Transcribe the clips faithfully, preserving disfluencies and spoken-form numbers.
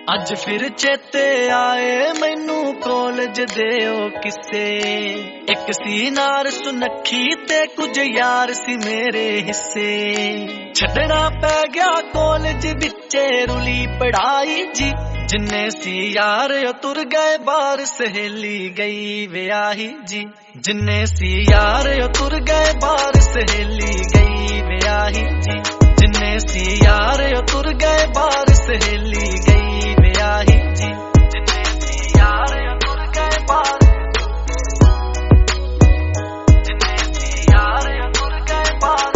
ਅੱਜ ਫਿਰ ਚੇਤੇ ਆਏ ਮੈਨੂੰ ਕਾਲਜ ਦੇ ਉਹ ਕਿੱਸੇ। ਇੱਕ ਸੀ ਨਾਰ ਸੁਨੱਖੀ ਤੇ ਕੁਝ ਯਾਰ ਸੀ ਮੇਰੇ ਹਿੱਸੇ। ਛੱਡਣਾ ਪੈ ਗਿਆ ਕਾਲਜ ਵਿੱਚੇ ਰੁਲੀ ਪੜਾਈ ਜੀ। ਜਿੰਨੇ ਸੀ ਯਾਰ ਉਹ ਤੁਰ ਗਏ ਬਾਹਰ ਸਹੇਲੀ ਗਈ ਵਿਆਹੀ ਜੀ। ਜਿੰਨੇ ਸੀ ਯਾਰ ਉਹ ਤੁਰ ਗਏ ਬਾਹਰ ਸਹੇਲੀ ਗਈ ਵਿਆਹੀ ਜੀ। ਜਿੰਨੇ ਸੀ ਯਾਰ ਉਹ ਤੁਰ ਗਏ ਬਾਹਰ ਸਹੇਲੀ ਗਈ ਵਿਆਹੀ ਜੀ। ਜਿੰਨੇ ਸੀ ਯਾਰ ਉਹ ਤੁਰ ਗਏ ਬਾਹਰ ਜਿੰਨੇ ਸੀ ਯਾਰ ਉਹ ਤੁਰ ਗਏ ਬਾਹਰ।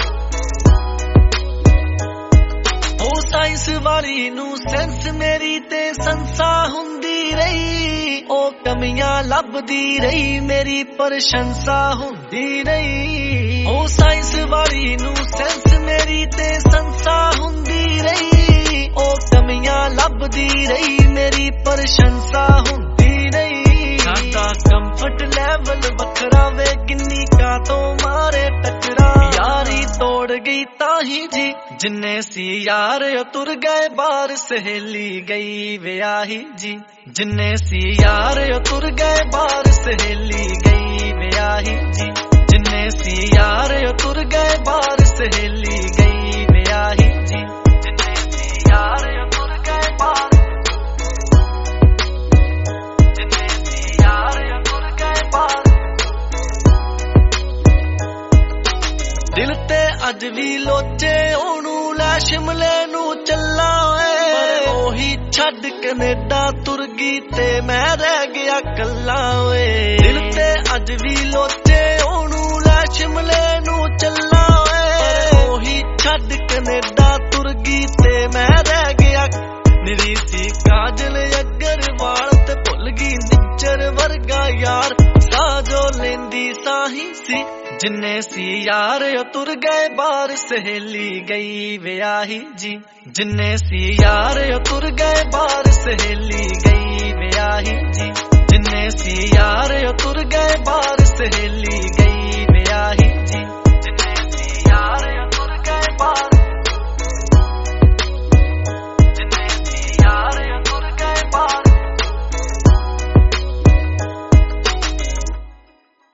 ਉਹ ਸਾਇੰਸ ਵਾਲੀ ਨੂੰ ਸੈਂਸ ਮੇਰੀ ਤੇ ਸੰਸਾ ਹੁੰਦੀ ਰਹੀ। ਉਹ ਕਮੀਆਂ ਲੱਭਦੀ ਰਹੀ ਮੇਰੀ ਪ੍ਰਸ਼ੰਸਾ ਹੁੰਦੀ ਰਹੀ। ਉਹ ਸਾਇੰਸ ਵਾਲੀ ਨੂੰ ਸੈਂਸ ਮੇਰੀ ਤੇ ਸੰਸਾ ਹੁੰਦੀ ਰਹੀ। ਉਹ ਕਮੀਆਂ ਲੱਭਦੀ ਰਹੀ ਮੇਰੀ ਪ੍ਰਸ਼ੰਸਾ ਹੁੰਦੀ ਰਹੀ। ਸਾਡਾ ਕੰਫਰਟ ਲੈਵਲ ਵੱਖਰਾ ਵੇ ਕਿੰਨੀ ਕਾ ਤੋਂ ਮਾਰੇ ਟੱਕਰਾ। ਯਾਰੀ ਤੋੜ ਗਈ ਤਾਹੀ ਜੀ। ਜਿੰਨੇ ਸੀ ਯਾਰ ਉਹ ਤੁਰ ਗਏ ਬਾਹਰ ਸਹੇਲੀ ਗਈ ਵਿਆਹੀ ਜੀ। ਜਿੰਨੇ ਸੀ ਯਾਰ ਉਹ ਤੁਰ ਗਏ ਬਾਹਰ ਸਹੇਲੀ ਗਈ ਵਿਆਹੀ ਜੀ। ਜਿੰਨੇ ਸੀ ਯਾਰ ਉਹ ਤੁਰ ਗਏ ਬਾਹਰ ਸਹੇਲੀ ਗਈ ਵਿਆਹੀ ਜੀ। ਜਿੰਨੇ ਸੀ ਯਾਰ ਉਹ ਤੁਰ ਗਏ ਬਾਹਰ ਜਿੰਨੇ ਸੀ ਯਾਰ ਉਹ ਤੁਰ ਗਏ ਬਾਹਰ। ਦਿਲ ਤੇ ਅੱਜ ਵੀ ਲੋਚੇ ਉਹਨੂੰ ਲੈ ਸ਼ਿਮਲੇ ਨੂੰ ਚੱਲਾ ਓਏ। ਪਰ ਉਹੀ ਛੱਡ ਕੈਨੇਡਾ ਤੁਰ ਗਈ ਤੇ ਮੈਂ ਰਹਿ ਗਿਆ ਕੱਲਾ ਓਏ। ਦਿਲ ਤੇ ਅੱਜ ਵੀ ਲੋਚੇ ਉਹਨੂੰ ਲੈ ਸ਼ਿਮਲੇ ਨੂੰ ਚੱਲਾ ਓਏ। ਪਰ ਉਹੀ ਛੱਡ ਕੈਨੇਡਾ ਤੁਰ ਗਈ ਤੇ ਮੈਂ ਰਹਿ ਗਿਆ। ਨਿਰੀ ਸੀ ਕਾਜਲ ਅਗਰਵਾਲ ਤੇ ਭੁੱਲ ਗਈ ਨਿੱਜਰ ਵਰਗਾ ਯਾਰ। ਸਾਹ ਜੋ ਲੈਂਦੀ ਸਾਹੀ ਸੀ। ਜਿੰਨੇ ਸੀ ਯਾਰ ਉਹ ਤੁਰ ਗਏ ਬਾਹਰ ਸਹੇਲੀ ਗਈ ਵਿਆਹੀ ਜੀ। ਜਿੰਨੇ ਸੀ ਯਾਰ ਉਹ ਤੁਰ ਗਏ ਬਾਹਰ ਸਹੇਲੀ